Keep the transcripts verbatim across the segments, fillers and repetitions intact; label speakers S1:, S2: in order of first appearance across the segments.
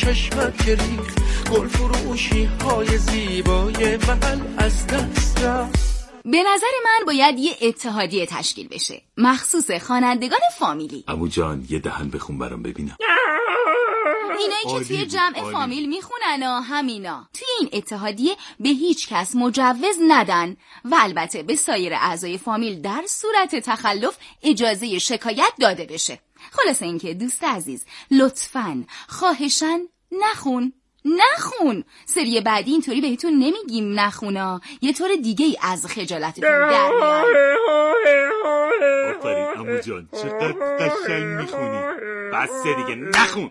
S1: چشمت که ریخ، گل فروشی های زیبای محل از دست رفت.
S2: به نظر من باید یه اتحادیه تشکیل بشه مخصوص خوانندگان فامیلی.
S3: عمو جان یه دهن بخون برام ببینم.
S2: اینایی که توی جمع آلی. فامیل میخونن و همینا توی این اتحادیه به هیچ کس مجوز ندن و البته به سایر اعضای فامیل در صورت تخلف اجازه شکایت داده بشه. خلاصه اینکه دوست عزیز لطفاً خواهشاً نخون نخون. سری بعدی اینطوری بهتون نمیگیم نخونا، یه طور دیگه ای از خجالتتون در میاد.
S3: آفرین عمو جان چقدر قشنگ میخونی. بس دیگه نخون.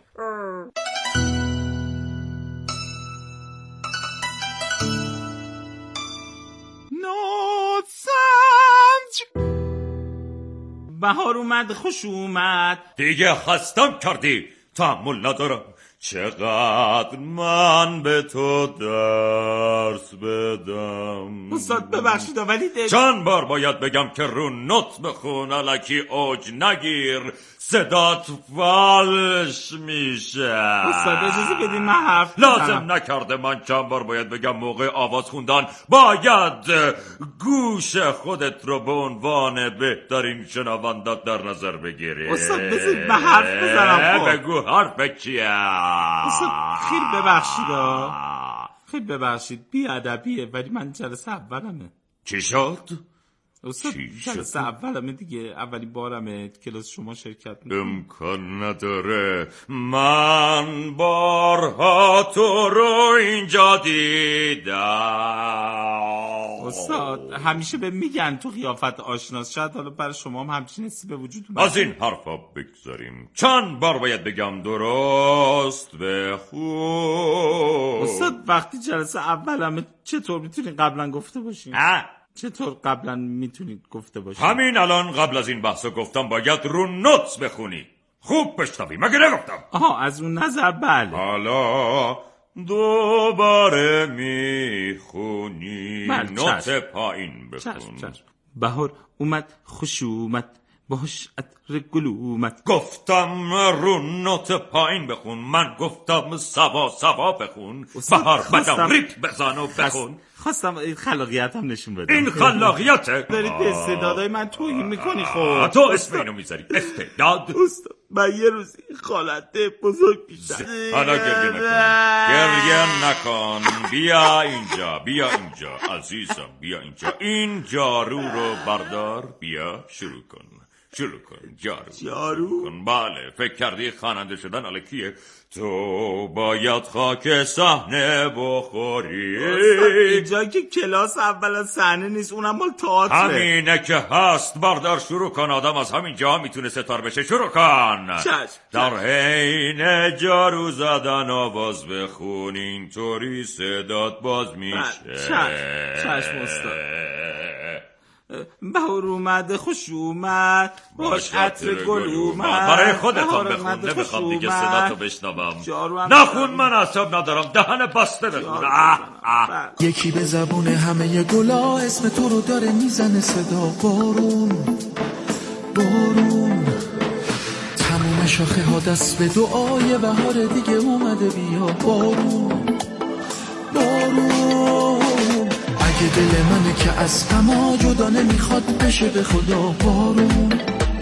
S4: نوتسنج بهار اومد خوش اومد.
S5: دیگه خستم کردی، تحمل ندارم. چقدر من به تو درس بدم.
S4: استاد ببخشید ولی ده...
S5: چند بار باید بگم که رو نوت بخون، الکی اوج نگیر، صدات فالش میشه.
S4: استاد اجازه بدین من حرف
S5: لازم نکرده من چند بار باید بگم موقع آواز خوندن باید گوش خودت رو به عنوان بهترین شنوندت در نظر بگیری.
S4: استاد بذارید به حرف بزنم.
S5: بگو حرف چیه؟
S4: استاد خیلی ببخشید خیلی ببخشید بی ادبیه ولی من جلسه اولمه.
S5: چی شد؟
S4: استاد جلسه اولمه دیگه، اولین بارمه کلاس شما شرکت میکنم.
S5: امکان نداره، من بارها تو رو اینجا دیدم.
S4: استاد همیشه به میگن تو قیافت آشناست، شاید حالا برای شما هم همچین حسی به وجود اومد.
S5: از این حرفا بگذاریم. چند بار باید بگم درست بخون.
S4: استاد وقتی جلسه اولمه چطور میتونین قبلا گفته باشین؟
S5: اه
S4: چطور قبلا میتونید گفته باشین؟
S5: همین الان قبل از این بحثو گفتم باید رو نوت بخونی. خوب بشنوی، مگه نگفتم؟
S4: آها از اون نظر بله.
S5: حالا دوباره میخونی. نوت پایین بخون.
S4: چشم چشم. بهار اومد خوش اومد باش عطر گل اومد.
S5: گفتم رو نوت پایین بخون، من گفتم سوا سوا بخون. بهار بدم ریپ بزن و بخون.
S4: خواستم خلاقیتم نشون بدم.
S5: این خلاقیته؟
S4: دارید به استعدادهای من توهین میکنی. خب
S5: تو اسم اینو میذاری استعداد؟
S4: استاد من یه روزی خالته بزرگ میشن.
S5: حالا گریه نکن گریه نکن بیا اینجا بیا اینجا عزیزم بیا اینجا. این جارو رو بردار بیا شروع کن شروع کن جارو
S4: جارو
S5: کن. بله فکر کردی خواننده شدن الکیه؟ تو باید خاک صحنه بخوری.
S4: اینجا که کلاس اول صحنه نیست، اونم مال تئاتره.
S5: همینه که هست. بردار شروع کن. آدم از همین جا میتونه ستار بشه. شروع کن.
S4: چشم.
S5: در حین جارو زدن آواز بخون، اینطوری صدات باز میشه.
S4: چشم چشم استاد. بهار اومد خوش اومد باش عطر گل اومد.
S5: برای خودتان بخون، نمیخوام دیگه صداتو بشنوم. نخون من اعصاب ندارم. دهن بسته بخون.
S1: یکی به زبون همه گلا اسم تو رو داره میزنه صدا. بارون بارون تموم شاخه ها دست به دعای بهار دیگه اومده. بیا بارون بارون اگه دل منه که از غما جدا نمیخواد بشه به خدا. بارون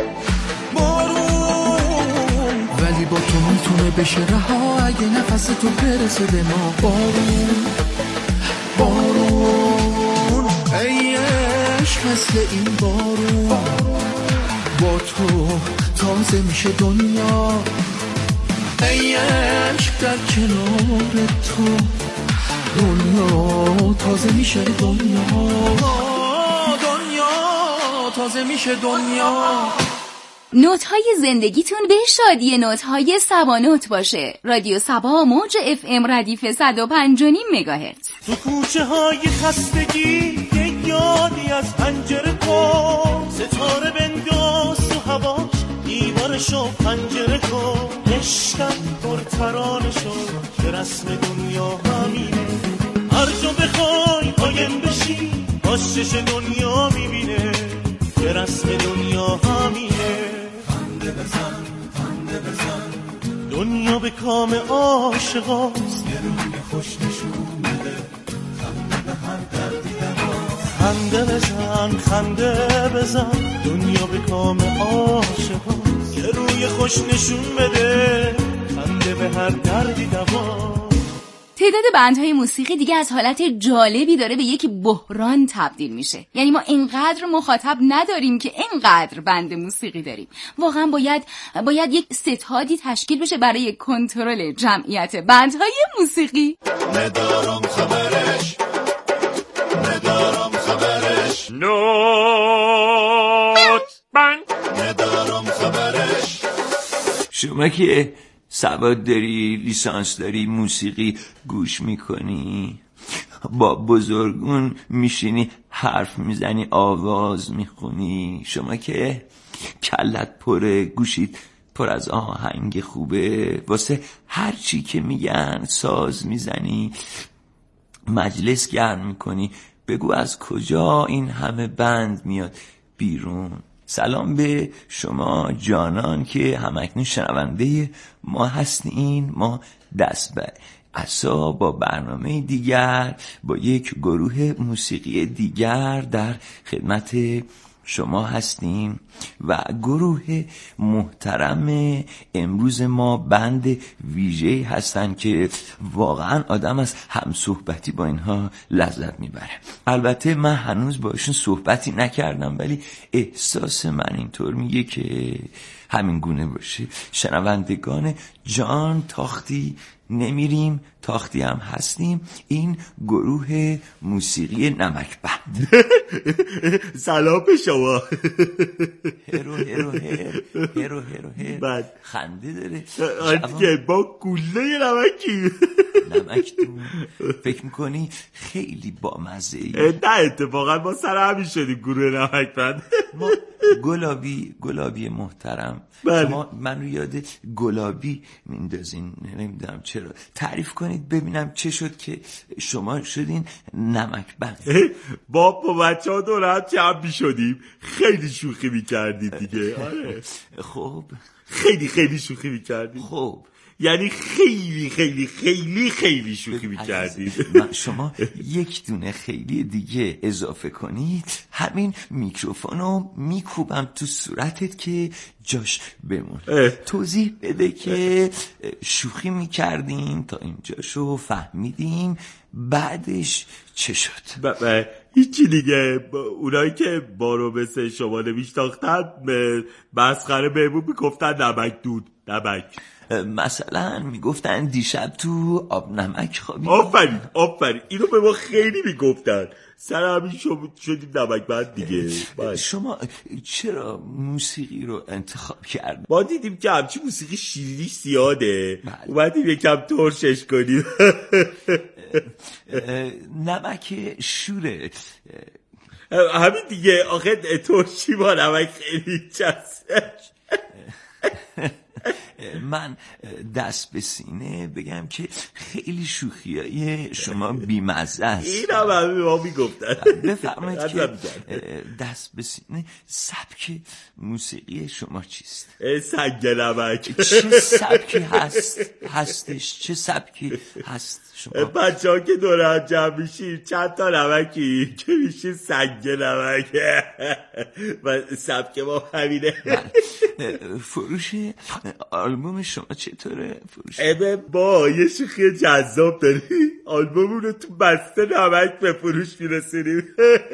S1: بارون ولی با تو میتونه بشه رها اگه نفس تو برسه به ما. بارون بارون ای عشق مثل این بارون با تو تازه میشه دنیا. ای عشق در کنار تو دنیا تازه میشه. دنیا دنیا تازه میشه. دنیا
S2: نوت های زندگیتون به شادی نوت های سبا نوت باشه. رادیو سبا موج اف ام ردیف صد و پنج و نیم مگاهرتز.
S6: تو کوچه های خستگی یه یادی از پنجره کن، ستاره بنداز تو هواش دیوارشو پنجره کن. عشقم پرترانه شد که رسم دنیا همینه. هر جا بخوای قایم بشی باز چش دنیا میبینه که رسم دنیا همینه. خنده بزن خنده بزن دنیا به کام عاشقاست.
S1: یه روی خوش نشون بده، خنده به هر دردی دواست.
S6: خنده بزن خنده بزن دنیا به کام عاشقاست. یه روی خوش نشون بده، خنده به هر دردی دواست.
S2: تعداد بندهای موسیقی دیگه از حالت جالبی داره به یک بحران تبدیل میشه. یعنی ما اینقدر مخاطب نداریم که اینقدر بند موسیقی داریم. واقعا باید باید یک ستادی تشکیل بشه برای کنترل جمعیت بندهای موسیقی.
S1: ندارم خبرش، ندارم خبرش،
S5: نوت بند.
S1: ندارم خبرش.
S7: شما که سواد داری، لیسانس داری، موسیقی گوش میکنی، با بزرگون میشینی حرف میزنی، آواز میخونی، شما که کلت پره، گوشید پر از آهنگ خوبه، واسه هر چی که میگن ساز میزنی، مجلس گرم میکنی، بگو از کجا این همه بند میاد بیرون. سلام به شما جانان که همکنون شنونده ما هستین. ما دست به عصا با برنامه دیگر، با یک گروه موسیقی دیگر در خدمت شما هستیم و گروه محترم امروز ما بند ویژه‌ای هستن که واقعا آدم از هم صحبتی با اینها لذت میبره. البته من هنوز باشون صحبتی نکردم، ولی احساس من اینطور میگه که همین گونه باشه. شنوندگان جان تاختی نمیریم، تاختی هم هستیم. این گروه موسیقی نمک بند.
S3: سلام به شما.
S7: هرو هرو هر هرو هرو هر
S3: بعد
S7: خنده داره
S3: دیگه با گله نمکی.
S7: نمک تو فکر میکنی خیلی بامزه ای؟
S3: نه اتفاقا ما سر همین شدیم گروه نمک بند.
S7: ما گلابی گلابی محترم،
S3: بله.
S7: شما من رو یاد گلابی میندازین، نمیدونم چرا. تعریف کنید ببینم چه شد که شما شدین نمک بند.
S3: با با بچه ها دور هم جمع می شدیم، خیلی شوخی می کردید دیگه. آره
S7: خب
S3: خیلی خیلی شوخی می کردید.
S7: خب
S3: یعنی خیلی خیلی خیلی خیلی شوخی می کردید.
S7: شما یک دونه خیلی دیگه اضافه کنید، همین میکروفونو میکوبم تو صورتت که جاش بمون.
S3: اه.
S7: توضیح بده که شوخی میکردیم تا اینجاشو فهمیدیم، بعدش چه شد؟
S3: ب- ب- هیچی دیگه. ب- اونایی که بارو مثل شما نمیشتاختن مسخره بهمون میگفتن نمک دود نمک.
S7: مثلا میگفتن دیشب تو آب نمک خوابیدی.
S3: آفرین آفرین، اینو به ما خیلی میگفتن. سر همین شدیم نمک بند دیگه. باید.
S7: شما چرا موسیقی رو انتخاب کردن؟
S3: ما دیدیم که همچی موسیقی شیرینیش زیاده،
S7: بله.
S3: اومدیم یکم ترشش کنیم.
S7: نمک شوره.
S3: همین دیگه. آخه ترشی با نمک خیلی چسته.
S7: من دست به سینه بگم که خیلی شوخیای شما بیمزه است.
S3: این هم همه ما میگفتن.
S7: بفرمایید که دست به سینه سبک موسیقی شما چیست؟
S3: سنگ نمک.
S7: چه سبکی هست هستش چه سبکی هست شما؟
S3: بچه ها که دوره هم جمع میشیم چند تا نمکی که میشیم سنگ نمک. و سبک ما همینه.
S7: فروش آلبوم شما چطوره؟ فروش
S3: ابه با یه شوخی جذاب داری، آلبومون رو تو بسته نمک به فروش میرسونیم.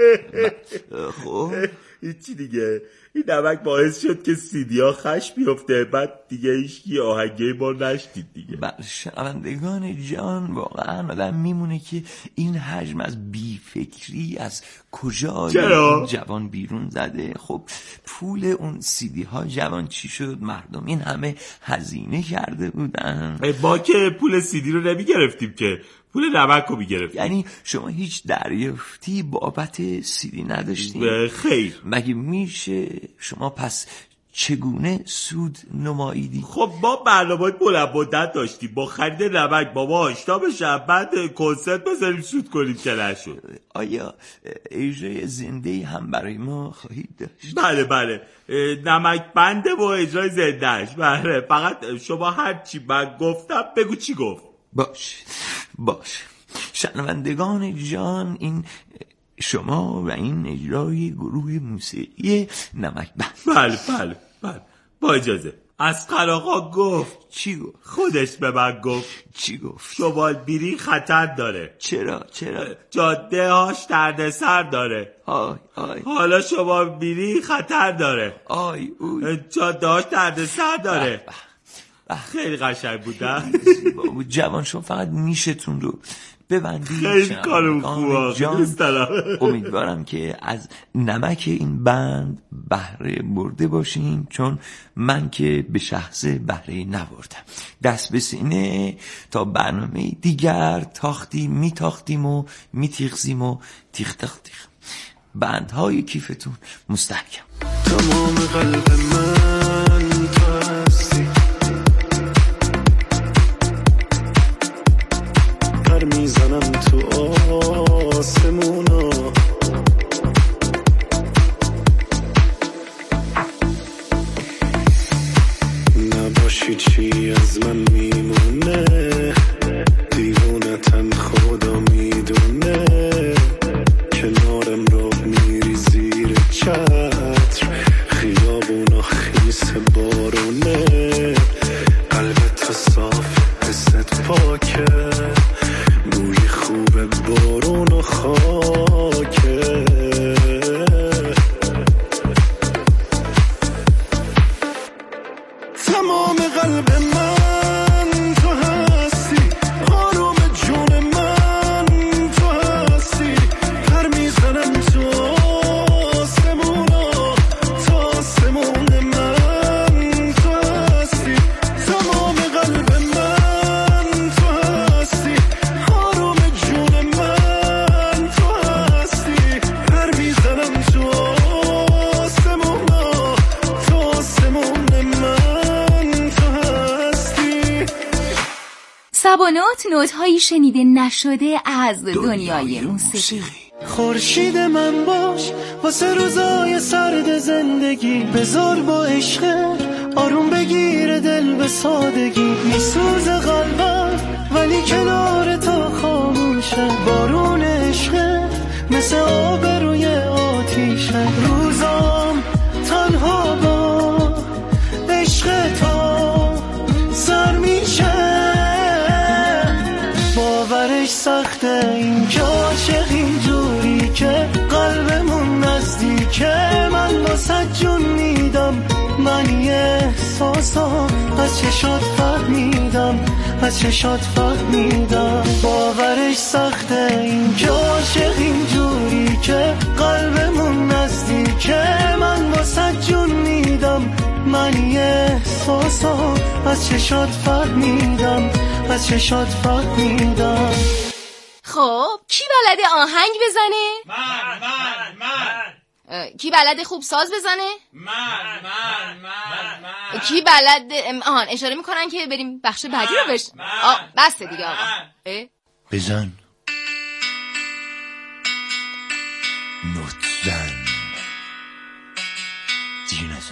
S7: خب
S3: هیچی دیگه. این نمک باعث شد که سیدی ها خش بیفته، بعد دیگه هیچکی آهنگه ما نشدید دیگه.
S7: بله شنوندگان جان، واقعا آدم میمونه که این حجم از بیفکری از کجا این جوان بیرون زده. خب پول اون سیدی ها جوان چی شد؟ مردم این همه هزینه کرده بودن.
S3: ما که پول سیدی رو نمی گرفتیم که، پول نمک رو می گرفتیم.
S7: یعنی شما هیچ دریافتی بابت سیدی نداشتیم؟
S3: خیر.
S7: مگه میشه؟ شما پس چگونه سود نماییدی؟
S3: خب ما برنامه بلند مدت داشتیم با خرید نمک بابا آشنا بشم، بعد کنسرت بذاریم سود کنیم که نشد.
S7: آیا اجرای زنده هم برای ما خواهید داشت؟
S3: بله بله، نمک بنده و اجرای زندهش. بله، فقط شما هر چی من گفتم بگو چی گفت.
S7: باش باش شنوندگان جان، این شما و این اجرای گروه موسیقی نمک بند.
S3: بله بله بله، با اجازه. اسقر آقا گفت.
S7: چی گفت؟
S3: خودش به من گفت.
S7: چی گفت؟
S3: شمال بیری خطر داره.
S7: چرا چرا؟
S3: جاده هاش دردسر داره.
S7: آی آی
S3: حالا شمال بیری خطر داره.
S7: آی اوی
S3: جاده هاش دردسر داره.
S7: بح بح.
S3: خیلی قشنگ بوده.
S7: جوان شما فقط نیشتون رو ببندید.
S3: خیلی کارم خوبه.
S7: امیدوارم که از نمک این بند بهره برده باشین، چون من که به شخص بهره نبردم. دست به سینه تا برنامه دیگر تاختی میتاختیم و میتیخزیم و تیخ تخ تیخ. بندهای کیفتون مستحکم.
S6: تمام قلب من تو هستی، پر میزنم تو آسمونا، نباشی چی از من میمونه، دیوونتم خدا میدونه، کنارم را میری زیر چتر، خیابونا خیس بارونه، قلبت صاف حست پاکه، بوی خوب بارون و خاکه، تمام قلب من تو هستی، آروم جون من تو هستی، پر میزنم تو آسمونا، تو آسمون من تو هستی، تمام قلب من تو هستی، آروم جون من تو هستی، پر میزنم تو آسمونا، تو آسمون من تو هستی.
S2: سبانات نوت هایی شنیده نشده از دنیای موسیقی.
S6: خورشید من باش واسه روزای سرد زندگی، بذار با عشق آروم بگیر دل به سادگی، میسوز قلبم ولی کنار تو خاموشه، بارون عشق مثل آب روی آتیشه، روزام تنها با عشق تو سر میشه، باورش سخته این که عاشق اینجوری که قلبمون نزدیکه، من واسه جون میدم، من یه احساسم از چشات فهمیدم، از چشات فهمیدم، باورش سخته این که عاشق اینجوری که قلبمون نزدیکه، من واسه جون میدم، من یه احساسم از چشات فهمیدم، از چشات فهمیدم.
S2: خب کی بلده آهنگ بزنه؟
S4: من من من
S2: کی بلده خوب ساز بزنه؟
S4: من من من من
S2: کی بلده؟ آهان اشاره میکنن که بریم بخش بعدی رو بش. آه بسته دیگه آقا. اه؟
S7: بزن نوت زن، دیگه نزن.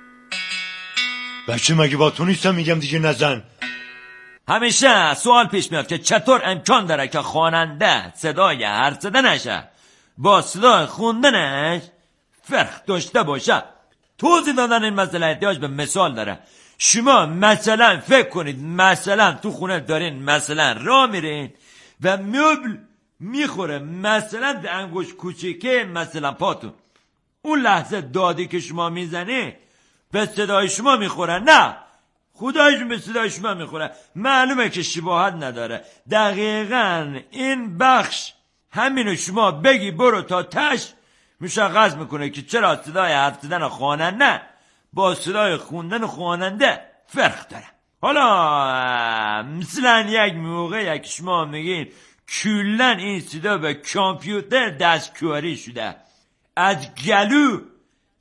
S8: بچه مگه با تو نیستم میگم دیگه نزن.
S7: همیشه سوال پیش میاد که چطور امکان داره که خواننده صدای حرف زدنش با صدای خوندنش فرق داشته باشه. توضیح دادن این مسئله احتیاج به مثال داره. شما مثلا فکر کنید مثلا تو خونه دارین مثلا راه میرین و مبل میخوره مثلا به انگوش کوچیکه مثلا پاتون، اون لحظه دادی که شما میزنی به صدای شما میخوره؟ نه، خدایشون به صدای شما میخوره. معلومه که شباهت نداره. دقیقاً این بخش همینو شما بگی برو تا تش مشخص میکنه که چرا صدای حرف زدن خواننده با صدای خوندن خواننده فرق داره. حالا مثلا یک موقع یک شما میگین کلن این صدا به کامپیوتر دستکاری شده، از گلو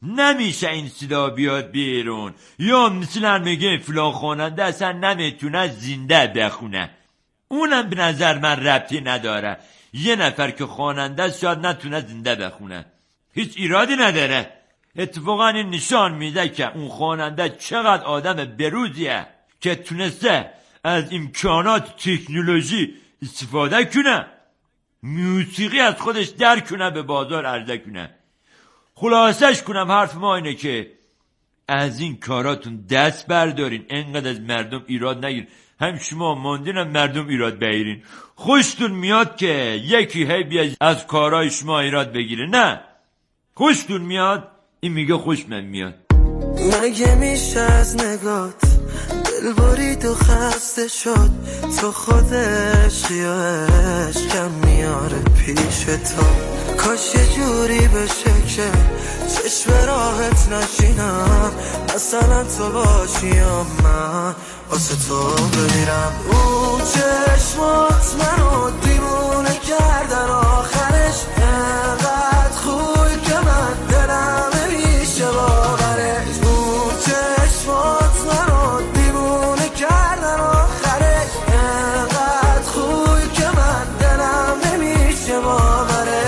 S7: نمیشه این صدا بیاد بیرون. یا مثلا میگه فلان خواننده اصلا نمیتونه زنده بخونه. اونم به نظر من ربطی نداره. یه نفر که خواننده شاید نتونه زنده بخونه، هیچ ایرادی نداره. اتفاقا این نشان میده که اون خواننده چقدر آدم بروزیه که تونسته از امکانات تکنولوژی استفاده کنه، موسیقی از خودش در کنه، به بازار عرضه کنه. خلاصش کنم حرف ما اینه که از این کاراتون دست بردارین، انقدر از مردم ایراد نگیرین. هم شما ماندین هم مردم ایراد بگیرین. خوشتون میاد که یکی هی بیاد از کارهای شما ایراد بگیره؟ نه، خوشتون میاد؟ این میگه خوش من میاد.
S9: مگه میشه از نگات دل برید و خسته شد؟ تو خودش یا عشقم میاره پیش تو. کاش یه جوری بشه که چشم راحت نشینم، مثلا تو باشی یا من واسه تو بمیرم. اون چشمات منو دیوونه کردن، آخرش انقدر خوبی که من دلم نمیشه باورش. اون چشمات منو دیوونه کردن، آخرش انقدر خوبی که من دلم نمیشه باورش.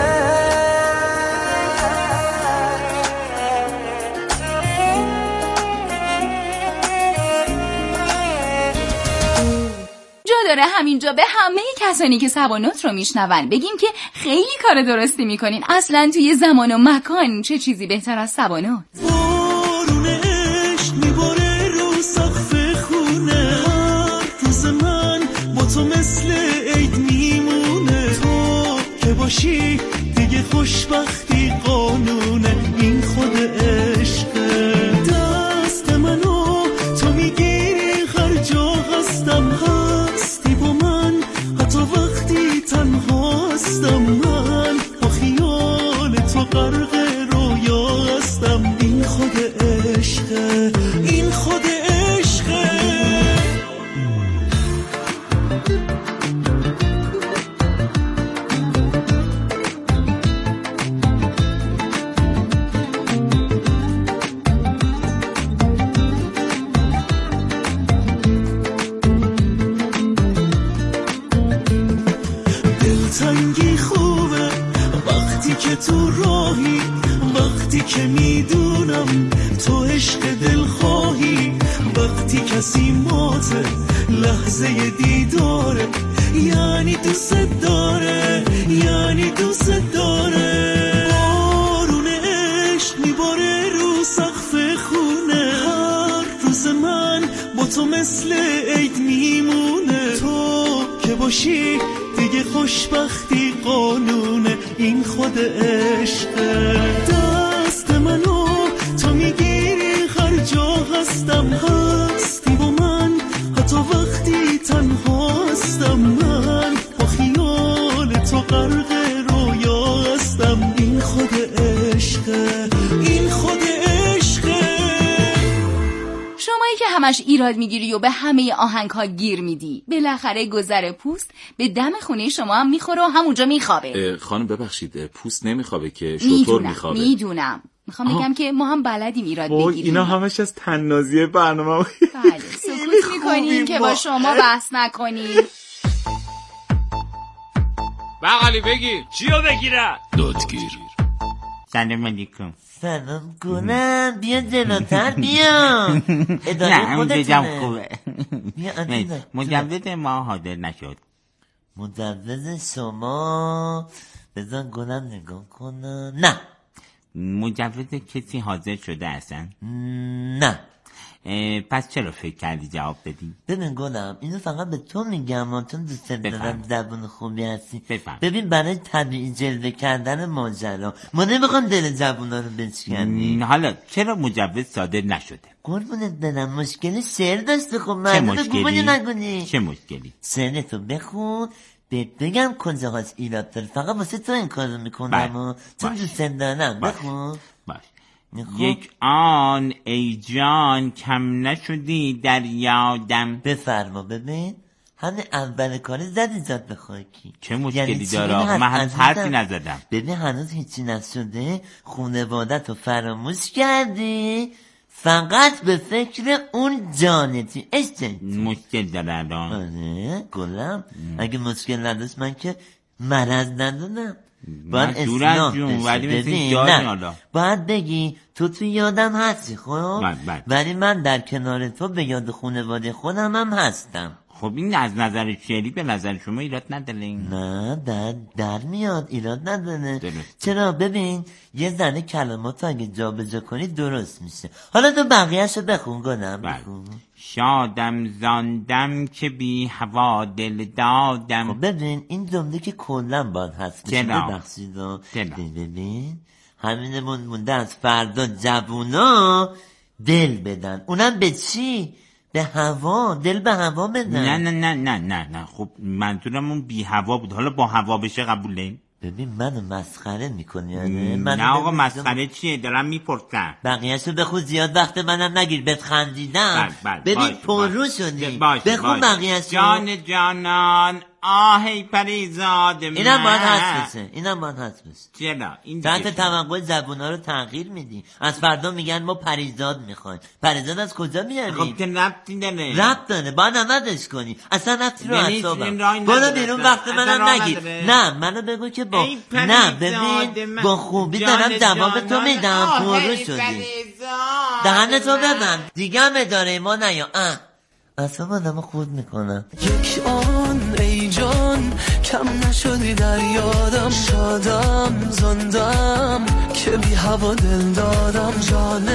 S2: داره همینجا به همه کسانی که سبانوت رو میشنون بگیم که خیلی کار درستی میکنین. اصلا توی زمان و مکان چه چیزی بهتر از سبانوت؟
S6: بارون عشق میباره رو سقف خونه، هر روز من با تو مثل عید میمونه. تو که باشی دیگه خوشبختی قانونه، این خود عشقه. دست منو تو میگیری هر جا هستم، هستی با من حتی وقتی تنها هستم. من با خیال تو غرق رویا هستم، این خود عشقه، این خود عشقه. دلتنگی خوبه وقتی که تو راهی، وقتی که میدونم تو عشق دل خواهی، وقتی کسی ماته لحظه دیداره، یعنی دوست داره، یعنی دوست داره. بارون عشق میباره رو سقف خونه، هر روز من با تو مثل عید میمونه. تو که باشی دیگه خوشبختی قانونه، این خود عشقه. دست منو تو میگیری هر جا هستم، هستی با من حتی وقتی تنها هستم. من با خیال تو غرق رویا هستم، این خود عشقه، این خود عشقه.
S2: شمایی که همش ایراد میگیری و به همه آهنگ ها گیر میدی، بالاخره گذر پوست به دم خونه شما هم میخوره و همونجا میخوابه.
S4: خانم ببخشید، پوست نمیخوابه که شطور میخوابه.
S2: میدونم میخوام بگم که ما هم بلدیم ایراد بگیریم.
S4: اینا همش از تنازی برنامه.
S2: بله، سکوت میکنیم که با شما بحث نکنیم.
S4: بقالی بگیر چیو بگیره؟
S10: دادگیر.
S11: سلام علیکم.
S12: سلام کنم، بیا جلوتر بیا.
S11: نه اونجا جمع خوبه.
S12: بیا
S11: مجوز ما حاضر نشد.
S12: مجوز شما بذار گلم نگاه کنم. نه
S11: مجوز کسی حاضر شده اصلا؟
S12: نه.
S11: پس چرا فکر کردی جواب بدی؟
S12: ببین گلم اینو فقط به تو میگم چون دوست دارم زبون خوبی هستی.
S11: بفهم.
S12: ببین برای طبیعی جلوه کردن ماجرا ما نمیخوام دل زبونا رو بشکنی.
S11: حالا چرا مجوز صادر نشده؟
S12: قربونت برم مشکلی شعر داشته. خب
S11: چه مشکلی؟
S12: نگونی
S11: چه مشکلی؟
S12: شعرتو بخون بهت بگم کجاهاش ایراد داره. فقط واسه تو این کارو میکنم چون دوست دارم. بخون.
S11: باش. یک آن ای جان کم نشدی در یادم.
S12: بفرما. ببین همین اول کاری زدی زد به خاکی.
S11: چه مشکلی داره؟ من هنوز حرفی نزدم.
S12: ببین هنوز هیچی نشده، خونوادت رو فراموش کردی، فقط به فکر اون جانتی. اشتن
S11: مشکل داره الان.
S12: آره گلم، اگه مشکل نداشت من که مرض ندونم.
S11: باید اصلاح بشی.
S12: نه باید بگی تو تو یادم هستی خب، ولی من در کنار تو به یاد خانواده خودم هم هستم.
S11: خب این از نظر شعری به نظر شما ایراد نداره؟
S12: نه در, در میاد، ایراد نداره. چرا؟ ببین یه ذره کلمات اگه جا به جا کنی درست میشه. حالا تو بقیهشو بخون گنم. بخون.
S11: شادم زاندم که بی هوا دل دادم.
S12: خب ببین این جمله که کلا باید هست بشه. ببخشید ببین همینمون مونده از فردا جوونا دل بدن. اونم به چی؟ به هوا، دل به هوا بدن.
S11: نه نه نه نه نه نه خب منظورم اون بی هوا بود. حالا با هوا بشه قبوله؟
S12: ببین منو مسخره میکنی
S11: یعنی من نه آقا مسخره چیه؟ دارم میپرسم.
S12: بقیه‌شو بخون زیاد وقت منم نگیر بهت خندیدم. ببین پررو شدی. بخون بقیه‌شو.
S11: جان جانان آهی پریزاد من.
S12: اینم باید هست بشه. اینم باید هست بشه.
S11: چرا؟ این
S12: تحت توقع زبونا رو تغییر میدی. از فردا میگن ما پریزاد میخوایم. پریزاد از کجا میاری؟
S11: خب که ربطی داره.
S12: ربط داره. باید عوضش کنی. اصلا ربطی رو اعصابم. برو بیرون وقت منم نگیر. نه منو بگو که با نه ببین با خوبی دارم جواب تو میدم. پررو شدی. دهنتو ببند. دیگه هم اداره ما نیا. اصلا آدم خود میکنم.
S9: یک آن ای جان کم نشدی در یادم، شادم زندم که بی هوا دل دادم. جان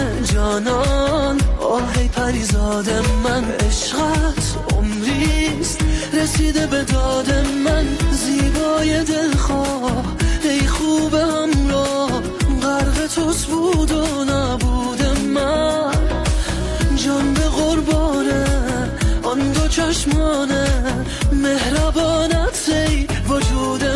S9: جانان آهی پریزاد من، عشقت عمریست رسیده به داد من. زیبای دلخواه ای خوب همراه، غرق توست بود و نبود من. جان به قربانه آن دو چشمانه، مهربانت ای وجود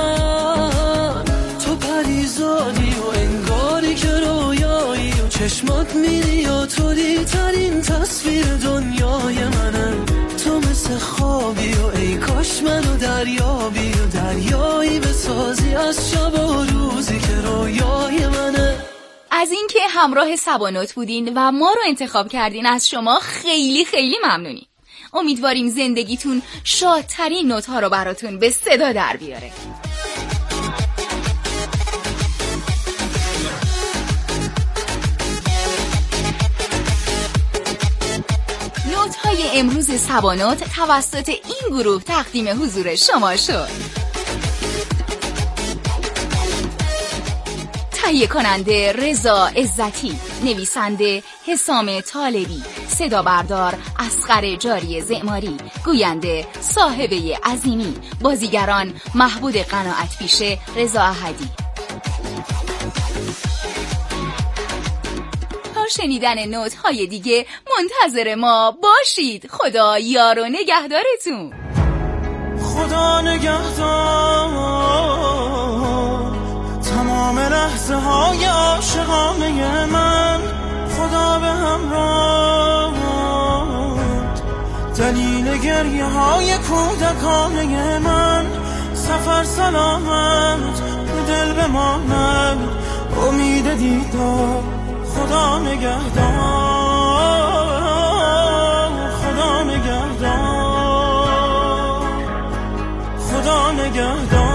S9: من. تو پریزادی و انگاری که رویایی و چشمات میری و تو دیترین تصویر دنیای منه. تو مثل خوابی و ای کاش منو دریابی و دریایی بسازی از شب و روزی که رویای منه.
S2: از اینکه همراه سبانوت بودین و ما رو انتخاب کردین از شما خیلی خیلی ممنونیم. امیدواریم زندگیتون شادترین نوت ها رو براتون به صدا در بیاره. نوت های امروز سبانوت توسط این گروه تقدیم حضور شما شد. تهیه کننده رضا عزتی، نویسنده حسام طالبی، صدا بردار اصغر جاری زعماری، گوینده صاحبه عظیمی، بازیگران محبود قناعت پیشه، رضا احدی. تا شنیدن نوت های دیگه منتظر ما باشید. خدا یار و نگهدارتون.
S6: خدا نگهدار تمام لحظه های عاشقانه من. خدا به همراه دلیل گریه های کودکانه من. سفر سلامت دل بماند امید دیدار. خدا نگهدار خدا نگهدار خدا نگهدار.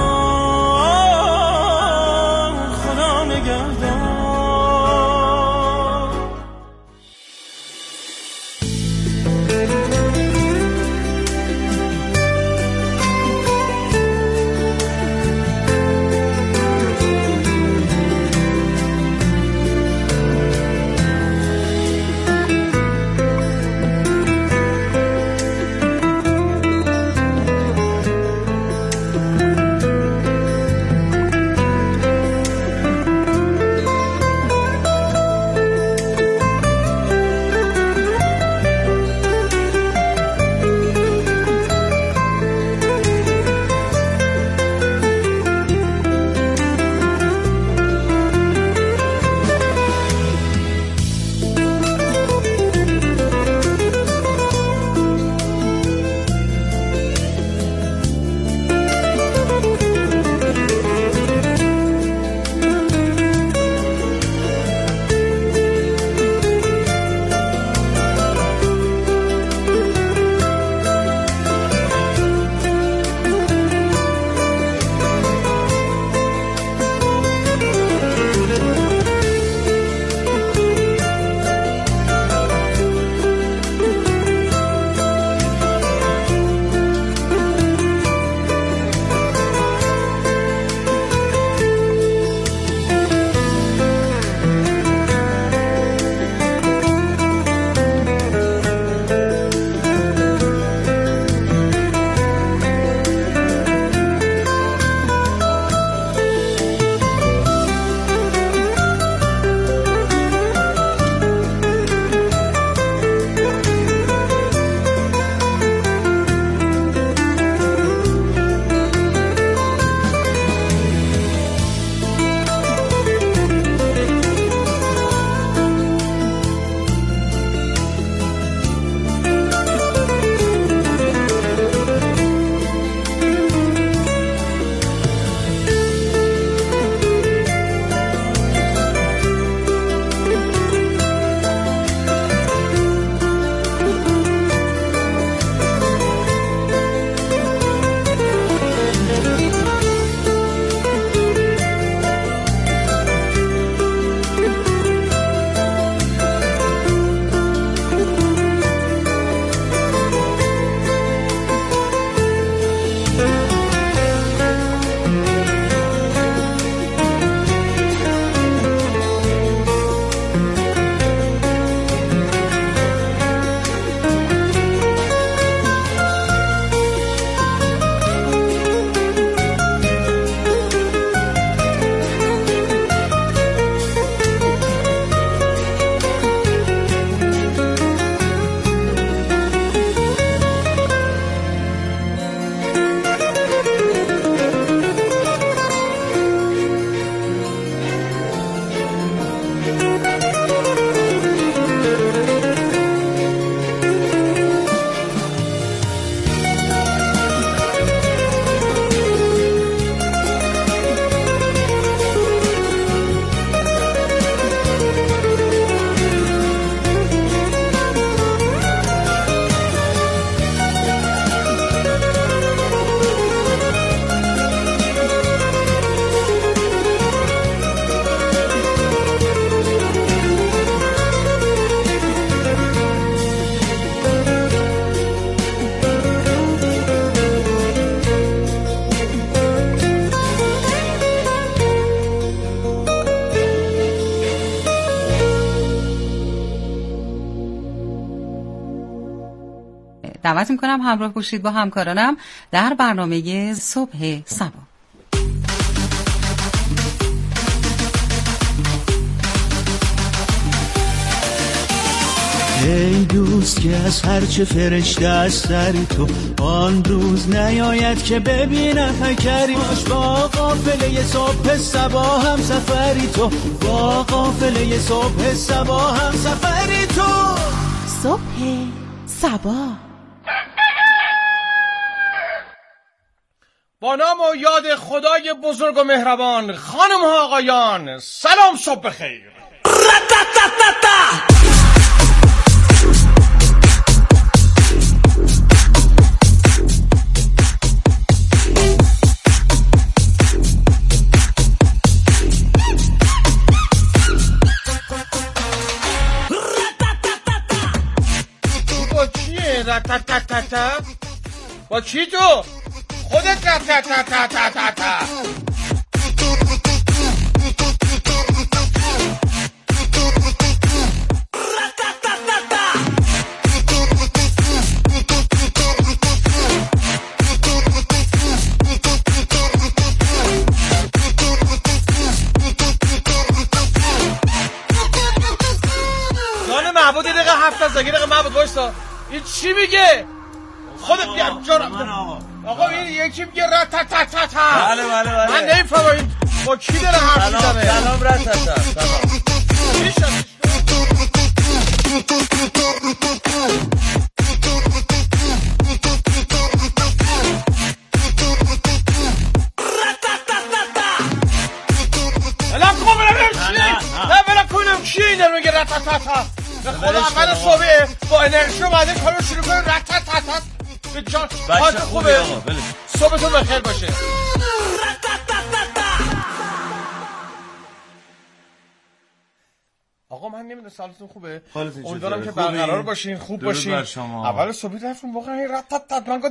S10: دعوت میکنم همراه باشید با همکارانم در برنامه صبح صبا.
S6: ای دوست که از هرچه فرشته از سری تو آن روز نیاید که ببینم پیکری باش با قافله صبح صبا هم سفری تو با قافله صبح صبا هم سفری تو
S10: صبح صبا.
S13: با نام و یاد خدای بزرگ و مهربان، خانم ها آقایان، سلام صبح بخیر. با چیه؟ رتتتتت با چی تو؟ خودت رتتتتتت جان محبود دقیقه هفت از دقیقه دقیقه محبود باشتا این چی میگه؟ خودت بیا جان آقا این یکی میگه رتتتتت.
S3: بله بله بله
S13: من نمیفهمم این با کی داره حرف میزنه.
S3: سلام رتتت. سلام
S13: الان کن برم چی؟ نه برم کنم کی این داره میگه رتتتت. به خدا اول صبح با انرژی اومده کارو شروع کنم رتتتت. به جان حالت خوبه؟ صبحتون بخیر باشه. آقا من نمیدونم سالتون خوبه؟ امیدوارم که برقرار باشین، خوب باشین. اول صبح رفتم واقعا رتتتت من